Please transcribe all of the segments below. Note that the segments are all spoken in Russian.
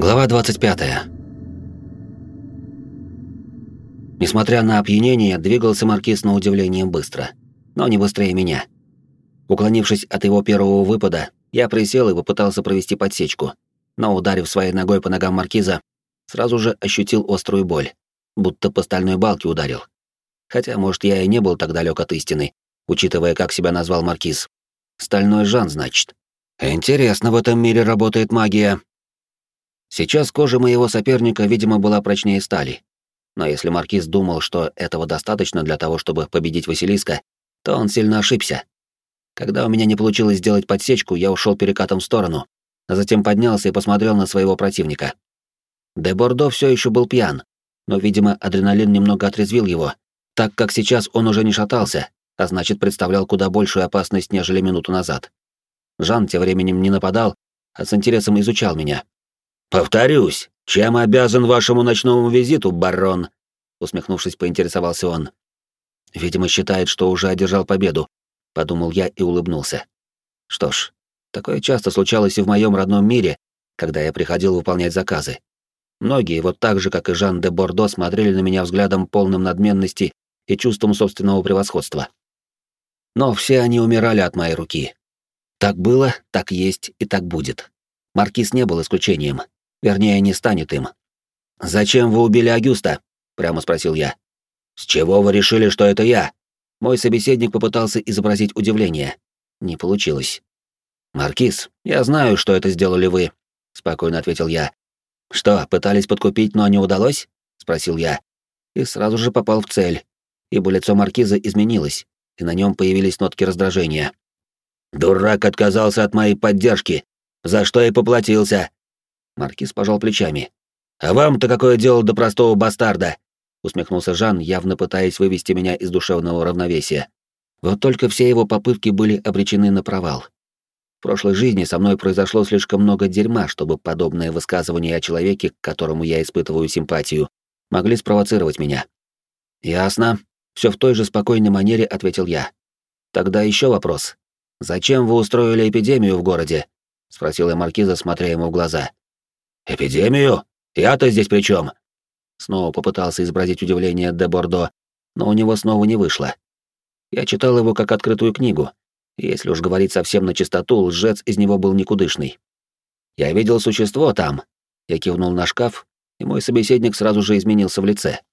Глава 25. Несмотря на опьянение, двигался маркиз на удивление быстро, но не быстрее меня. Уклонившись от его первого выпада, я присел и попытался провести подсечку, но, ударив своей ногой по ногам маркиза, сразу же ощутил острую боль, будто по стальной балке ударил. Хотя, может, я и не был так далек от истины, учитывая, как себя назвал маркиз. Стальной Жан, значит. Интересно, в этом мире работает магия. Сейчас кожа моего соперника, видимо, была прочнее стали. Но если маркиз думал, что этого достаточно для того, чтобы победить Василиска, то он сильно ошибся. Когда у меня не получилось сделать подсечку, я ушел перекатом в сторону, а затем поднялся и посмотрел на своего противника. Де Бордо все еще был пьян, но, видимо, адреналин немного отрезвил его, так как сейчас он уже не шатался, а значит, представлял куда большую опасность, нежели минуту назад. Жан тем временем не нападал, а с интересом изучал меня. «Повторюсь, чем обязан вашему ночному визиту, барон?» Усмехнувшись, поинтересовался он. «Видимо, считает, что уже одержал победу», — подумал я и улыбнулся. Что ж, такое часто случалось и в моем родном мире, когда я приходил выполнять заказы. Многие, вот так же, как и Жан де Бордо, смотрели на меня взглядом полным надменности и чувством собственного превосходства. Но все они умирали от моей руки. Так было, так есть и так будет. Маркиз не был исключением. Вернее, не станет им. «Зачем вы убили Агюста?» — прямо спросил я. «С чего вы решили, что это я?» Мой собеседник попытался изобразить удивление. Не получилось. «Маркиз, я знаю, что это сделали вы», — спокойно ответил я. «Что, пытались подкупить, но не удалось?» — спросил я. И сразу же попал в цель, ибо лицо маркиза изменилось, и на нем появились нотки раздражения. «Дурак отказался от моей поддержки, за что и поплатился». Маркиз пожал плечами. «А вам-то какое дело до простого бастарда?» — усмехнулся Жан, явно пытаясь вывести меня из душевного равновесия. Вот только все его попытки были обречены на провал. В прошлой жизни со мной произошло слишком много дерьма, чтобы подобные высказывания о человеке, к которому я испытываю симпатию, могли спровоцировать меня. «Ясно», — все в той же спокойной манере ответил я. «Тогда еще вопрос. Зачем вы устроили эпидемию в городе?» — спросил я маркиза, смотря ему в глаза. «Эпидемию? Я-то здесь при чем?» Снова попытался изобразить удивление де Бордо, но у него снова не вышло. Я читал его как открытую книгу, и если уж говорить совсем на чистоту, лжец из него был никудышный. «Я видел существо там», — я кивнул на шкаф, и мой собеседник сразу же изменился в лице.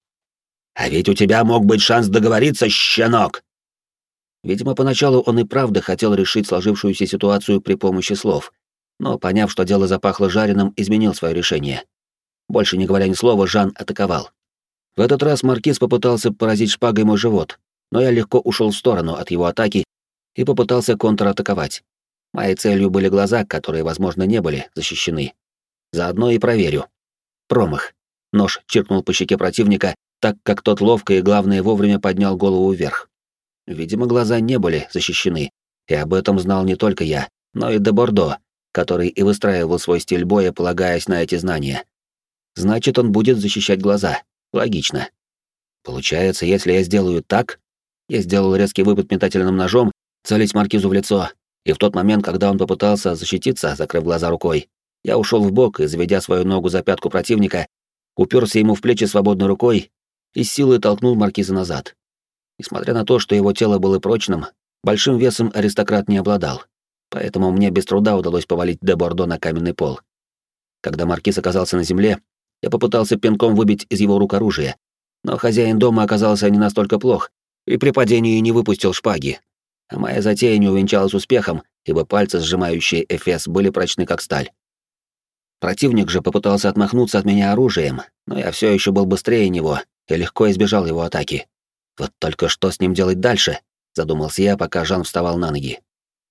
«А ведь у тебя мог быть шанс договориться, щенок!» Видимо, поначалу он и правда хотел решить сложившуюся ситуацию при помощи слов, но, поняв, что дело запахло жареным, изменил свое решение. Больше не говоря ни слова, Жан атаковал. В этот раз маркиз попытался поразить шпагой мой живот, но я легко ушел в сторону от его атаки и попытался контратаковать. Моей целью были глаза, которые, возможно, не были защищены. Заодно и проверю. Промах. Нож чиркнул по щеке противника, так как тот ловко и, главное, вовремя поднял голову вверх. Видимо, глаза не были защищены, и об этом знал не только я, но и де Бордо, который и выстраивал свой стиль боя, полагаясь на эти знания. Значит, он будет защищать глаза. Логично. Получается, если я сделаю так... Я сделал резкий выпад метательным ножом, целясь маркизу в лицо, и в тот момент, когда он попытался защититься, закрыв глаза рукой, я ушел вбок и, заведя свою ногу за пятку противника, уперся ему в плечи свободной рукой и с силой толкнул маркиза назад. Несмотря на то, что его тело было прочным, большим весом аристократ не обладал, поэтому мне без труда удалось повалить де Бордо на каменный пол. Когда маркиз оказался на земле, я попытался пинком выбить из его рук оружие, но хозяин дома оказался не настолько плох и при падении не выпустил шпаги, а моя затея не увенчалась успехом, ибо пальцы, сжимающие эфес, были прочны как сталь. Противник же попытался отмахнуться от меня оружием, но я все еще был быстрее него и легко избежал его атаки. Вот только что с ним делать дальше? Задумался я, пока Жан вставал на ноги.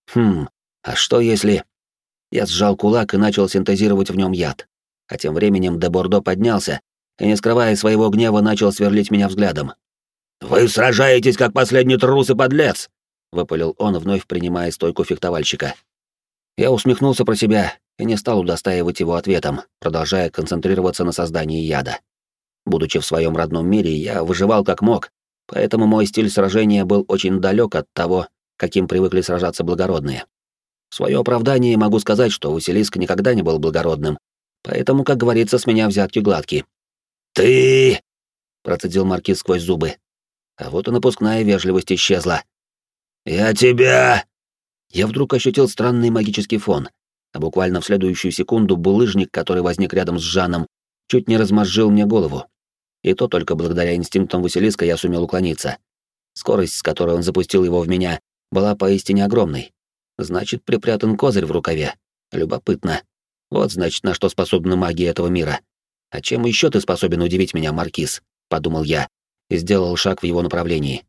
А что если... Я сжал кулак и начал синтезировать в нем яд. А тем временем де Бордо поднялся и, не скрывая своего гнева, начал сверлить меня взглядом. «Вы сражаетесь, как последний трус и подлец!» — выпалил он, вновь принимая стойку фехтовальщика. Я усмехнулся про себя и не стал удостаивать его ответом, продолжая концентрироваться на создании яда. Будучи в своем родном мире, я выживал как мог, поэтому мой стиль сражения был очень далек от того, каким привыкли сражаться благородные. В свое оправдание могу сказать, что Василиск никогда не был благородным, Поэтому, как говорится, с меня взятки гладкие. «Ты!» — процедил маркиз сквозь зубы. А вот и напускная вежливость исчезла. «Я тебя!» Я вдруг ощутил странный магический фон, а буквально в следующую секунду булыжник, который возник рядом с Жаном, чуть не размозжил мне голову. И то только благодаря инстинктам Василиска я сумел уклониться. Скорость, с которой он запустил его в меня, была поистине огромной. Значит, припрятан козырь в рукаве. Любопытно. Вот, значит, на что способна магия этого мира. А чем еще ты способен удивить меня, маркиз? Подумал я и сделал шаг в его направлении.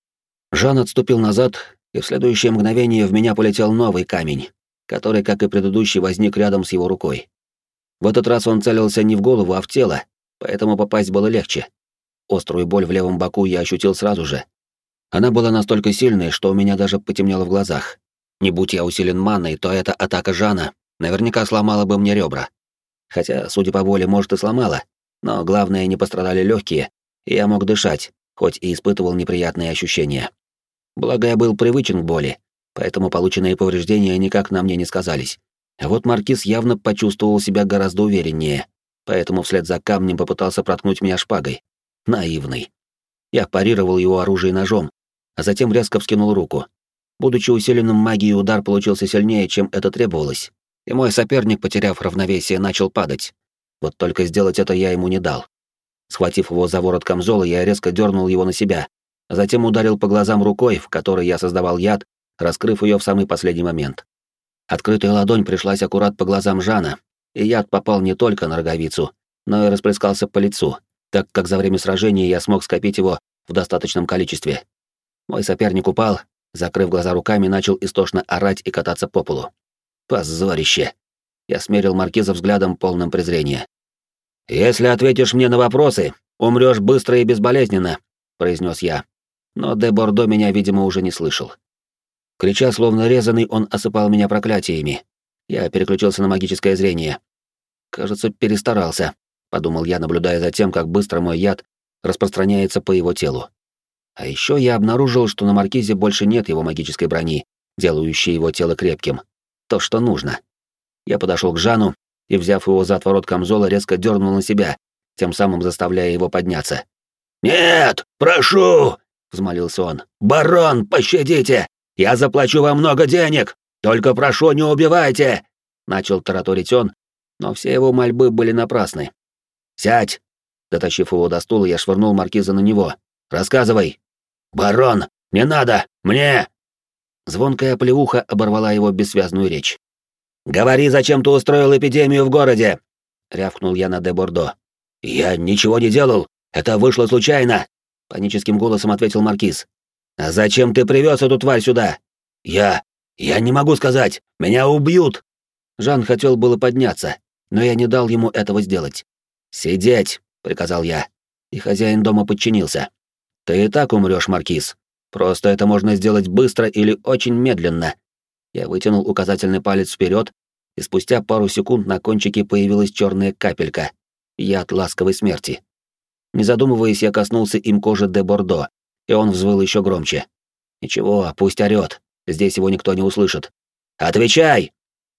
Жан отступил назад, и в следующее мгновение в меня полетел новый камень, который, как и предыдущий, возник рядом с его рукой. В этот раз он целился не в голову, а в тело, поэтому попасть было легче. Острую боль в левом боку я ощутил сразу же. Она была настолько сильной, что у меня даже потемнело в глазах. Не будь я усилен маной, то эта атака Жана наверняка сломала бы мне ребра. Хотя, судя по боли, может, и сломала, но главное, не пострадали легкие, и я мог дышать, хоть и испытывал неприятные ощущения. Благо, я был привычен к боли, поэтому полученные повреждения никак на мне не сказались. А вот маркиз явно почувствовал себя гораздо увереннее, поэтому вслед за камнем попытался проткнуть меня шпагой. Наивный. Я парировал его оружие ножом, а затем резко вскинул руку. Будучи усиленным магией, удар получился сильнее, чем это требовалось, и мой соперник, потеряв равновесие, начал падать. Вот только сделать это я ему не дал. Схватив его за ворот камзола, я резко дернул его на себя, а затем ударил по глазам рукой, в которой я создавал яд, раскрыв ее в самый последний момент. Открытая ладонь пришлась аккурат по глазам Жана, и яд попал не только на роговицу, но и расплескался по лицу, так как за время сражения я смог скопить его в достаточном количестве. Мой соперник упал, закрыв глаза руками, начал истошно орать и кататься по полу. Позорище! Я смерил маркиза взглядом, полным презрения. «Если ответишь мне на вопросы, умрёшь быстро и безболезненно», — произнес я. Но де Бордо меня, видимо, уже не слышал. Крича, словно резанный, он осыпал меня проклятиями. Я переключился на магическое зрение. «Кажется, перестарался», — подумал я, наблюдая за тем, как быстро мой яд распространяется по его телу. А еще я обнаружил, что на маркизе больше нет его магической брони, делающей его тело крепким. То, что нужно. Я подошел к Жану и, взяв его за отворот камзола, резко дернул на себя, тем самым заставляя его подняться. «Нет, прошу!» — взмолился он. «Барон, пощадите! Я заплачу вам много денег! Только прошу, не убивайте!» Начал тараторить он, но все его мольбы были напрасны. «Сядь!» Дотащив его до стула, я швырнул маркиза на него. «Рассказывай!» «Барон, не надо! Мне!» Звонкая оплеуха оборвала его бессвязную речь. «Говори, зачем ты устроил эпидемию в городе?» — рявкнул я на де Бордо. «Я ничего не делал, это вышло случайно!» — паническим голосом ответил маркиз. «А зачем ты привез эту тварь сюда?» Я не могу сказать, меня убьют!» Жан хотел было подняться, но я не дал ему этого сделать. «Сидеть!» — приказал я, и хозяин дома подчинился. «Ты и так умрёшь, маркиз. Просто это можно сделать быстро или очень медленно». Я вытянул указательный палец вперед, и спустя пару секунд на кончике появилась черная капелька. Яд ласковой смерти. Не задумываясь, я коснулся им кожи де Бордо, и он взвыл еще громче. «Ничего, пусть орёт. Здесь его никто не услышит. Отвечай!»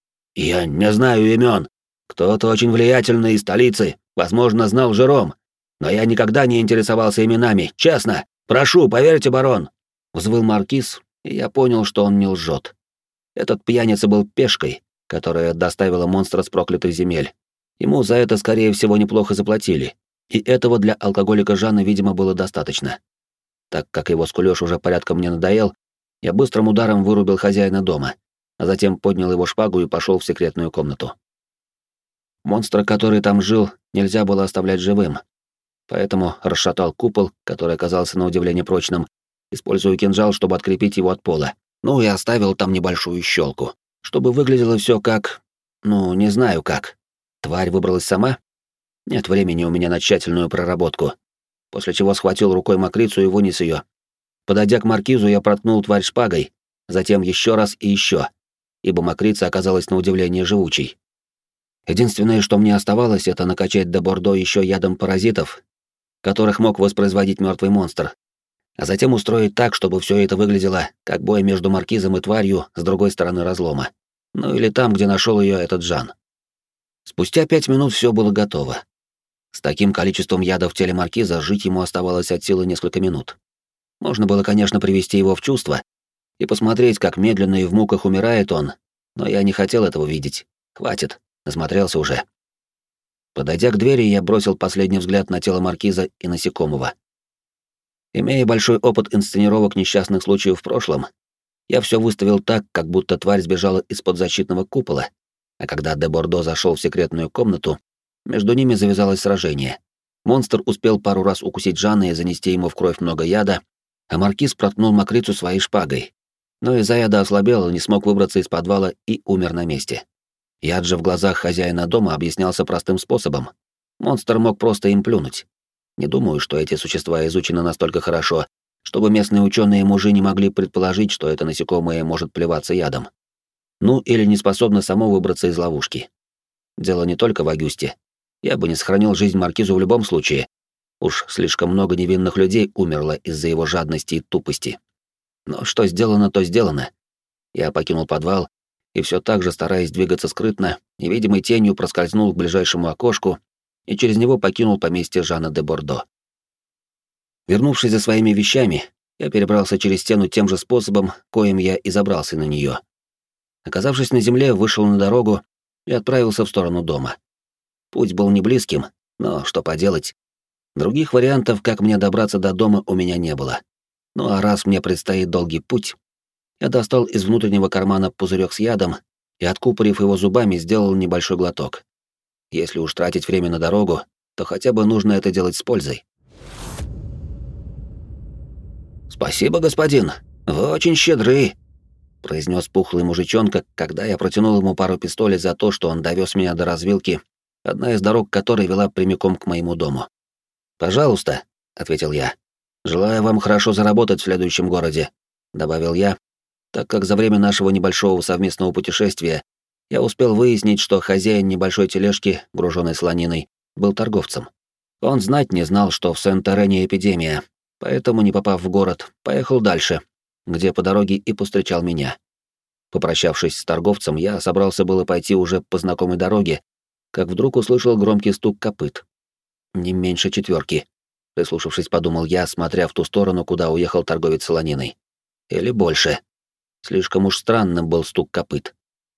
«Я не знаю имен. Кто-то очень влиятельный из столицы, возможно, знал Жером. Но я никогда не интересовался именами, честно. Прошу, поверьте, барон!» Взвыл маркиз, и я понял, что он не лжет. Этот пьяница был пешкой, которая доставила монстра с проклятых земель. Ему за это, скорее всего, неплохо заплатили, и этого для алкоголика Жана, видимо, было достаточно. Так как его скулёж уже порядком мне надоел, я быстрым ударом вырубил хозяина дома, а затем поднял его шпагу и пошел в секретную комнату. Монстра, который там жил, нельзя было оставлять живым, поэтому расшатал купол, который оказался на удивление прочным, используя кинжал, чтобы открепить его от пола. Ну и оставил там небольшую щелку, чтобы выглядело все как... не знаю как. Тварь выбралась сама? Нет времени у меня на тщательную проработку. После чего схватил рукой мокрицу и вынес ее. Подойдя к маркизу, я проткнул тварь шпагой, затем еще раз и еще, ибо мокрица оказалась на удивление живучей. Единственное, что мне оставалось, это накачать де Бордо еще ядом паразитов, которых мог воспроизводить мертвый монстр, а затем устроить так, чтобы все это выглядело как бой между маркизом и тварью с другой стороны разлома. Ну или там, где нашел ее этот Жан. Спустя 5 минут все было готово. С таким количеством яда в теле маркиза жить ему оставалось от силы несколько минут. Можно было, конечно, привести его в чувство и посмотреть, как медленно и в муках умирает он, но я не хотел этого видеть. Хватит, насмотрелся уже. Подойдя к двери, я бросил последний взгляд на тело маркиза и насекомого. Имея большой опыт инсценировок несчастных случаев в прошлом, я все выставил так, как будто тварь сбежала из-под защитного купола, а когда де Бордо зашел в секретную комнату, между ними завязалось сражение. Монстр успел пару раз укусить Жана и занести ему в кровь много яда, а маркиз проткнул мокрицу своей шпагой. Но из-за яда ослабел, не смог выбраться из подвала и умер на месте. Яд же в глазах хозяина дома объяснялся простым способом. Монстр мог просто им плюнуть. Не думаю, что эти существа изучены настолько хорошо, чтобы местные ученые-мужи не могли предположить, что это насекомое может плеваться ядом. Ну, или не способно само выбраться из ловушки. Дело не только в Агюсте. Я бы не сохранил жизнь маркизу в любом случае. Уж слишком много невинных людей умерло из-за его жадности и тупости. Но что сделано, то сделано. Я покинул подвал и все так же, стараясь двигаться скрытно, невидимой тенью проскользнул к ближайшему окошку и через него покинул поместье Жана де Бордо. Вернувшись за своими вещами, я перебрался через стену тем же способом, коим я и забрался на нее. Оказавшись на земле, вышел на дорогу и отправился в сторону дома. Путь был не близким, но что поделать. Других вариантов, как мне добраться до дома, у меня не было. Ну а раз мне предстоит долгий путь, я достал из внутреннего кармана пузырек с ядом и, откупорив его зубами, сделал небольшой глоток. Если уж тратить время на дорогу, то хотя бы нужно это делать с пользой. «Спасибо, господин, вы очень щедры», — произнес пухлый мужичонка, когда я протянул ему пару пистолей за то, что он довез меня до развилки, одна из дорог которой вела прямиком к моему дому. «Пожалуйста», — ответил я. «Желаю вам хорошо заработать в следующем городе», — добавил я, так как за время нашего небольшого совместного путешествия я успел выяснить, что хозяин небольшой тележки, груженной слониной, был торговцем. Он знать не знал, что в Сент-Терене эпидемия, поэтому, не попав в город, поехал дальше, где по дороге и повстречал меня. Попрощавшись с торговцем, я собрался было пойти уже по знакомой дороге, как вдруг услышал громкий стук копыт. Не меньше 4. Прислушавшись, подумал я, смотря в ту сторону, куда уехал торговец солониной. Или больше. Слишком уж странным был стук копыт.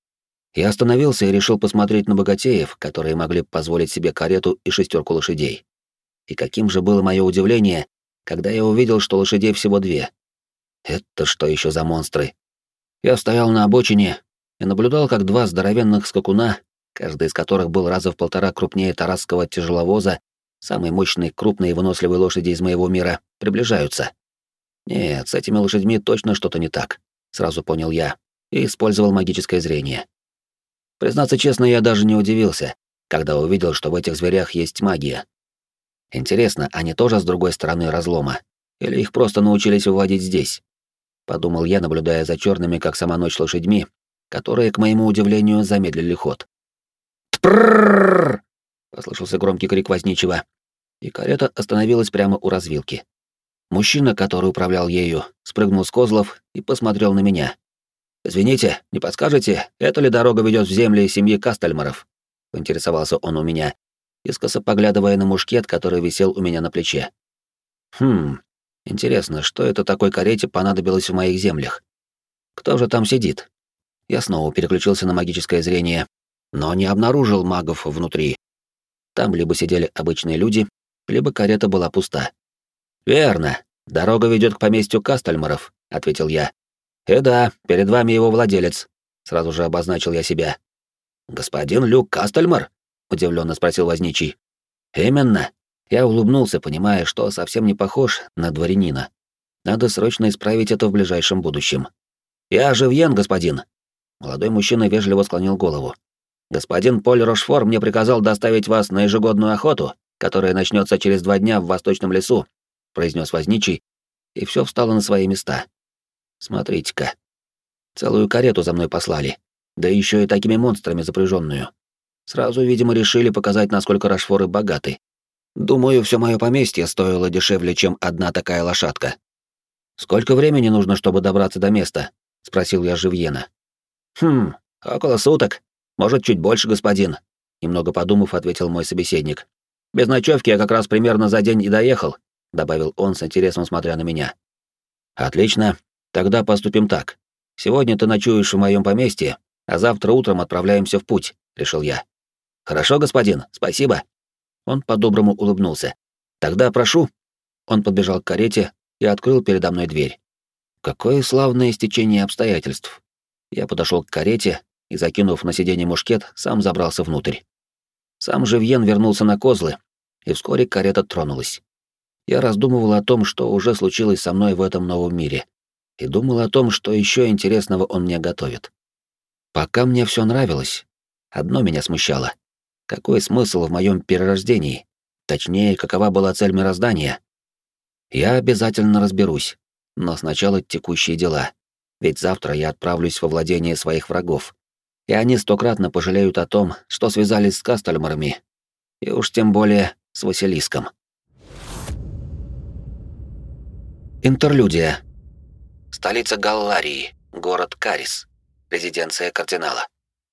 Я остановился и решил посмотреть на богатеев, которые могли позволить себе карету и 6 лошадей. И каким же было мое удивление, когда я увидел, что лошадей всего 2. Это что еще за монстры? Я стоял на обочине и наблюдал, как 2 здоровенных скакуна, каждый из которых был раза в 1,5 крупнее тарасского тяжеловоза, самой мощной, крупной и выносливой лошади из моего мира, приближаются. Нет, с этими лошадьми точно что-то не так, сразу понял я, и использовал магическое зрение. Признаться честно, я даже не удивился, когда увидел, что в этих зверях есть магия. Интересно, они тоже с другой стороны разлома, или их просто научились выводить здесь? Подумал я, наблюдая за черными, как сама ночь, лошадьми, которые, к моему удивлению, замедлили ход. «Тпрррррр!» — послышался громкий крик возничего, и карета остановилась прямо у развилки. Мужчина, который управлял ею, спрыгнул с козлов и посмотрел на меня. «Извините, не подскажете, эта ли дорога ведет в земли семьи Кастельмаров?» — поинтересовался он у меня, искоса поглядывая на мушкет, который висел у меня на плече. Интересно, что это такой карете понадобилось в моих землях? Кто же там сидит?» Я снова переключился на магическое зрение, но не обнаружил магов внутри. Там либо сидели обычные люди, либо карета была пуста. «Верно, дорога ведет к поместью Кастельмаров», — ответил я. «И да, перед вами его владелец», — сразу же обозначил я себя. «Господин Люк Кастельмар?» — удивленно спросил возничий. «Именно». Я улыбнулся, понимая, что совсем не похож на дворянина. Надо срочно исправить это в ближайшем будущем. «Я Живьен, господин». Молодой мужчина вежливо склонил голову. «Господин Поль Рошфор мне приказал доставить вас на ежегодную охоту, которая начнется через 2 дня в Восточном лесу», — произнес возничий, и все встало на свои места. Смотрите-ка. Целую карету за мной послали, да еще и такими монстрами запряженную. Сразу, видимо, решили показать, насколько Рошфоры богаты. Думаю, все мое поместье стоило дешевле, чем одна такая лошадка. «Сколько времени нужно, чтобы добраться до места?» — спросил я Живьена. «Около суток. Может, чуть больше, господин. немного подумав, ответил мой собеседник. «Без ночевки я как раз примерно за день и доехал», — добавил он с интересом, смотря на меня. «Отлично. Тогда поступим так. Сегодня ты ночуешь в моем поместье, а завтра утром отправляемся в путь», — решил я. «Хорошо, господин, спасибо». Он по-доброму улыбнулся. «Тогда прошу». Он подбежал к карете и открыл передо мной дверь. Какое славное стечение обстоятельств. Я подошел к карете и, закинув на сиденье мушкет, сам забрался внутрь. Сам же Вьен вернулся на козлы, и вскоре карета тронулась. Я раздумывал о том, что уже случилось со мной в этом новом мире, и думал о том, что еще интересного он мне готовит. Пока мне все нравилось, одно меня смущало. Какой смысл в моем перерождении? Точнее, какова была цель мироздания? Я обязательно разберусь, но сначала текущие дела, ведь завтра я отправлюсь во владение своих врагов, и они стократно пожалеют о том, что связались с Кастельмарами, и уж тем более с Василиском. Интерлюдия. Столица Галларии, город Карис, резиденция кардинала.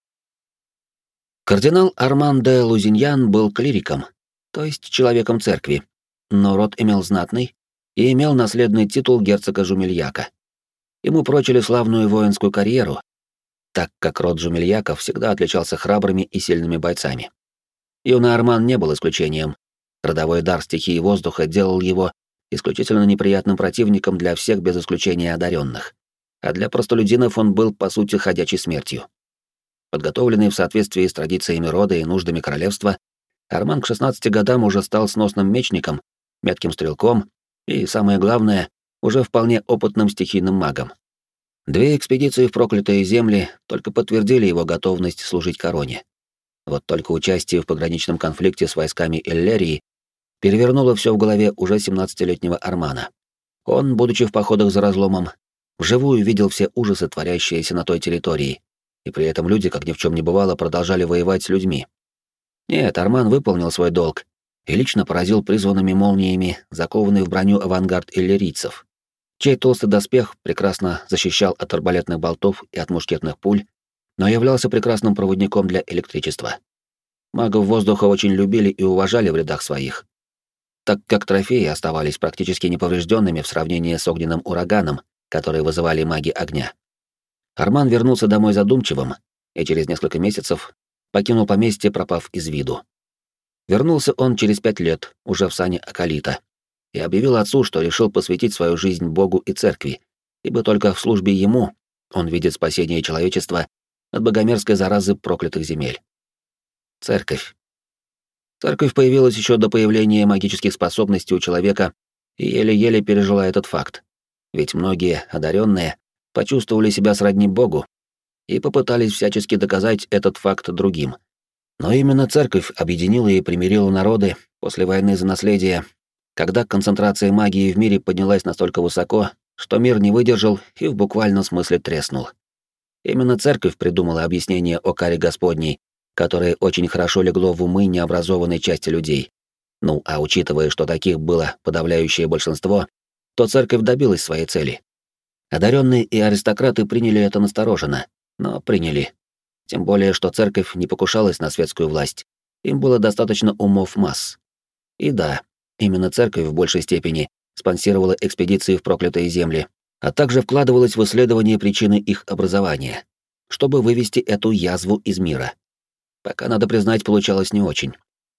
Кардинал Арман де Лузиньян был клириком, то есть человеком церкви, но род имел знатный и имел наследный титул герцога Жумельяка. Ему прочили славную воинскую карьеру, так как род Жумельяков всегда отличался храбрыми и сильными бойцами. Юный Арман не был исключением. Родовой дар стихии воздуха делал его исключительно неприятным противником для всех без исключения одаренных, а для простолюдинов он был, по сути, ходячей смертью. Подготовленный в соответствии с традициями рода и нуждами королевства, Арман к 16 годам уже стал сносным мечником, метким стрелком и, самое главное, уже вполне опытным стихийным магом. 2 экспедиции в проклятые земли только подтвердили его готовность служить короне. Вот только участие в пограничном конфликте с войсками Эллерии перевернуло все в голове уже 17-летнего Армана. Он, будучи в походах за разломом, вживую видел все ужасы, творящиеся на той территории, и при этом люди, как ни в чем не бывало, продолжали воевать с людьми. Нет, Арман выполнил свой долг и лично поразил призванными молниями закованный в броню авангард иллирийцев, чей толстый доспех прекрасно защищал от арбалетных болтов и от мушкетных пуль, но являлся прекрасным проводником для электричества. Магов воздуха очень любили и уважали в рядах своих, так как трофеи оставались практически неповрежденными в сравнении с огненным ураганом, который вызывали маги огня. Арман вернулся домой задумчивым и через несколько месяцев покинул поместье, пропав из виду. Вернулся он через 5 лет, уже в сане Акалита, и объявил отцу, что решил посвятить свою жизнь Богу и церкви, ибо только в службе ему он видит спасение человечества от богомерзкой заразы проклятых земель. Церковь. Церковь появилась еще до появления магических способностей у человека и еле-еле пережила этот факт, ведь многие одаренные почувствовали себя сродни Богу и попытались всячески доказать этот факт другим. Но именно церковь объединила и примирила народы после войны за наследие, когда концентрация магии в мире поднялась настолько высоко, что мир не выдержал и в буквальном смысле треснул. Именно церковь придумала объяснение о каре Господней, которое очень хорошо легло в умы необразованной части людей. Ну, а учитывая, что таких было подавляющее большинство, то церковь добилась своей цели. Одаренные и аристократы приняли это настороженно, но приняли. Тем более, что церковь не покушалась на светскую власть. Им было достаточно умов масс. И да, именно церковь в большей степени спонсировала экспедиции в проклятые земли, а также вкладывалась в исследование причины их образования, чтобы вывести эту язву из мира. Пока, надо признать, получалось не очень.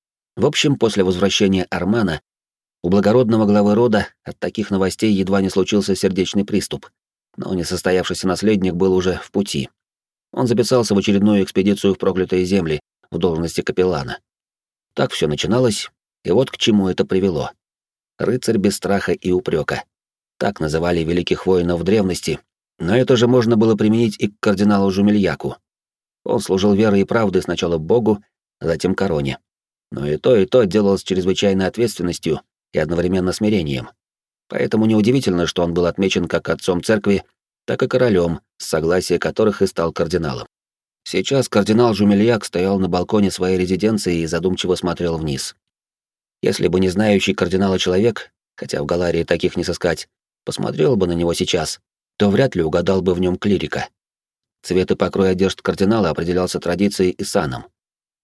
В общем, после возвращения Армана у благородного главы рода от таких новостей едва не случился сердечный приступ, но несостоявшийся наследник был уже в пути. Он записался в очередную экспедицию в проклятые земли в должности капеллана. Так все начиналось, и вот к чему это привело. Рыцарь без страха и упрека. Так называли великих воинов в древности, но это же можно было применить и к кардиналу Жумельяку. Он служил верой и правдой сначала Богу, а затем короне. Но и то делал с чрезвычайной ответственностью и одновременно смирением. Поэтому неудивительно, что он был отмечен как отцом церкви, так и королем, с согласия которых и стал кардиналом. Сейчас кардинал Жумельяк стоял на балконе своей резиденции и задумчиво смотрел вниз. Если бы не знающий кардинала человек, хотя в Галарии таких не сыскать, посмотрел бы на него сейчас, то вряд ли угадал бы в нем клирика. Цвет и покрой одежд кардинала определялся традицией и саном.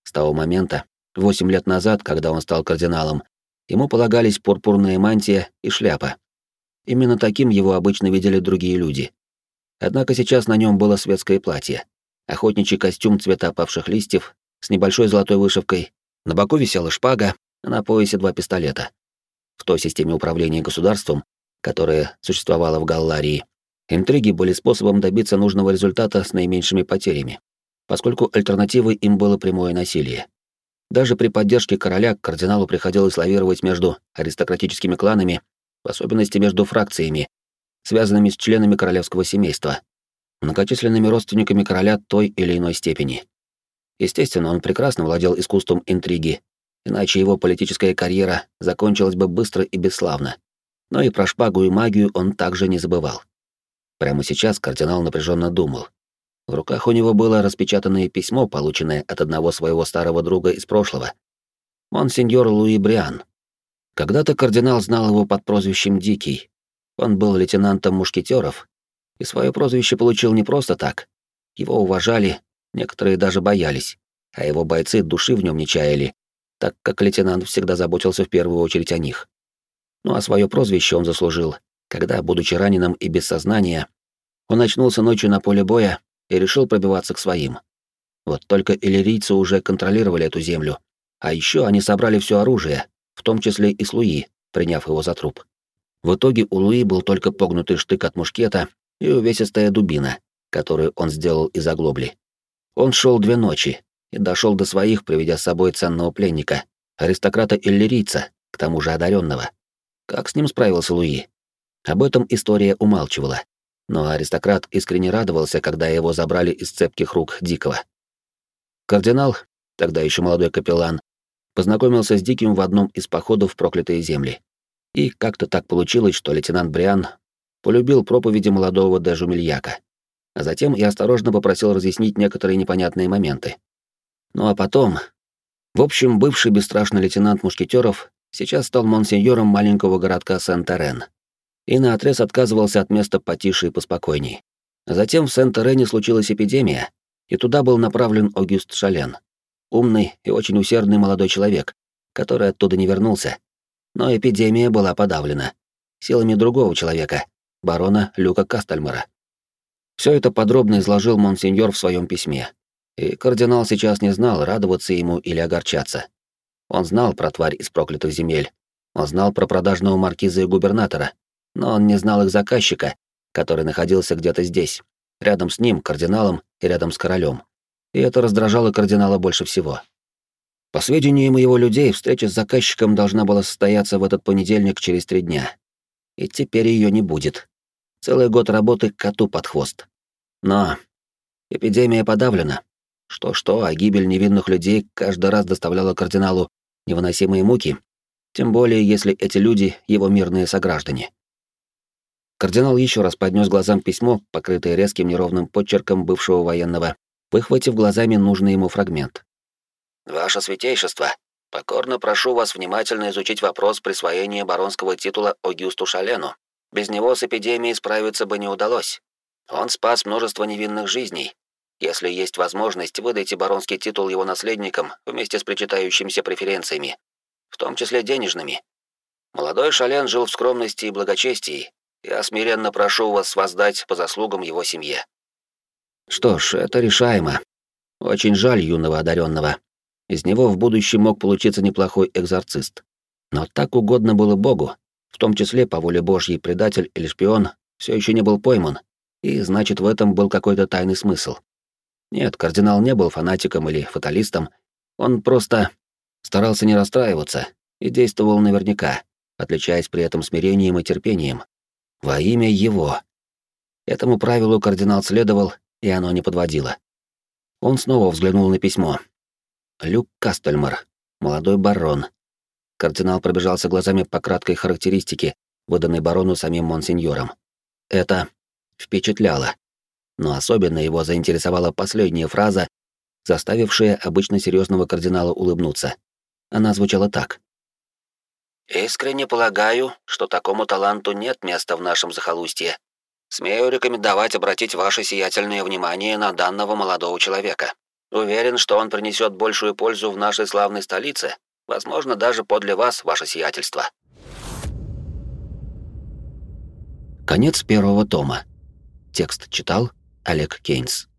С того момента, 8 лет назад, когда он стал кардиналом, ему полагались пурпурная мантия и шляпа. Именно таким его обычно видели другие люди. Однако сейчас на нем было светское платье, охотничий костюм цвета опавших листьев с небольшой золотой вышивкой, на боку висела шпага, а на поясе 2 пистолета. В той системе управления государством, которая существовала в Галларии, интриги были способом добиться нужного результата с наименьшими потерями, поскольку альтернативой им было прямое насилие. Даже при поддержке короля кардиналу приходилось лавировать между аристократическими кланами, в особенности между фракциями, связанными с членами королевского семейства, многочисленными родственниками короля той или иной степени. Естественно, он прекрасно владел искусством интриги, иначе его политическая карьера закончилась бы быстро и бесславно. Но и про шпагу и магию он также не забывал. Прямо сейчас кардинал напряженно думал. В руках у него было распечатанное письмо, полученное от одного своего старого друга из прошлого. Монсеньор Луи Бриан. Когда-то кардинал знал его под прозвищем Дикий. Он был лейтенантом мушкетеров, и свое прозвище получил не просто так. Его уважали, некоторые даже боялись, а его бойцы души в нем не чаяли, так как лейтенант всегда заботился в первую очередь о них. Ну а свое прозвище он заслужил, когда, будучи раненым и без сознания, он очнулся ночью на поле боя и решил пробиваться к своим. Вот только иллирийцы уже контролировали эту землю, а еще они собрали все оружие, в том числе и с Луи, приняв его за труп. В итоге у Луи был только погнутый штык от мушкета и увесистая дубина, которую он сделал из оглобли. Он шел 2 ночи и дошел до своих, приведя с собой ценного пленника, аристократа-иллирийца, к тому же одаренного. Как с ним справился Луи? Об этом история умалчивала, но аристократ искренне радовался, когда его забрали из цепких рук Дикого. Кардинал, тогда еще молодой капеллан, познакомился с Диким в одном из походов в проклятые земли. И как-то так получилось, что лейтенант Бриан полюбил проповеди молодого де Жумельяка, а затем и осторожно попросил разъяснить некоторые непонятные моменты. Ну а потом... В общем, бывший бесстрашный лейтенант мушкетеров сейчас стал монсеньором маленького городка Сент-Терен и наотрез отказывался от места потише и поспокойней. А затем в Сент-Терене случилась эпидемия, и туда был направлен Огюст Шален, умный и очень усердный молодой человек, который оттуда не вернулся. Но эпидемия была подавлена силами другого человека, барона Люка Кастельмара. Все это подробно изложил монсеньор в своем письме, и кардинал сейчас не знал, радоваться ему или огорчаться. Он знал про тварь из проклятых земель, он знал про продажного маркиза и губернатора, но он не знал их заказчика, который находился где-то здесь, рядом с ним, кардиналом, и рядом с королем. И это раздражало кардинала больше всего. По сведениям его людей, встреча с заказчиком должна была состояться в этот понедельник через 3 дня. И теперь ее не будет. Целый год работы коту под хвост. Но эпидемия подавлена. Что-что, а гибель невинных людей каждый раз доставляла кардиналу невыносимые муки, тем более если эти люди — его мирные сограждане. Кардинал еще раз поднес глазам письмо, покрытое резким неровным подчерком бывшего военного, выхватив глазами нужный ему фрагмент. «Ваше святейшество, покорно прошу вас внимательно изучить вопрос присвоения баронского титула Огюсту Шалену. Без него с эпидемией справиться бы не удалось. Он спас множество невинных жизней. Если есть возможность, выдайте баронский титул его наследникам вместе с причитающимися преференциями, в том числе денежными. Молодой Шален жил в скромности и благочестии. Я смиренно прошу вас воздать по заслугам его семье». Что ж, это решаемо. Очень жаль юного одаренного. Из него в будущем мог получиться неплохой экзорцист. Но так угодно было Богу, в том числе по воле Божьей предатель или шпион все еще не был пойман, и значит, в этом был какой-то тайный смысл. Нет, кардинал не был фанатиком или фаталистом, он просто старался не расстраиваться и действовал наверняка, отличаясь при этом смирением и терпением. Во имя его. Этому правилу кардинал следовал, и оно не подводило. Он снова взглянул на письмо. Люк Кастельмар, молодой барон. Кардинал пробежался глазами по краткой характеристике, выданной барону самим монсеньором. Это впечатляло. Но особенно его заинтересовала последняя фраза, заставившая обычно серьезного кардинала улыбнуться. Она звучала так. «Искренне полагаю, что такому таланту нет места в нашем захолустье. Смею рекомендовать обратить ваше сиятельное внимание на данного молодого человека. Уверен, что он принесет большую пользу в нашей славной столице, возможно, даже подле вас, ваше сиятельство. Конец первого тома. Текст читал Олег Кейнс.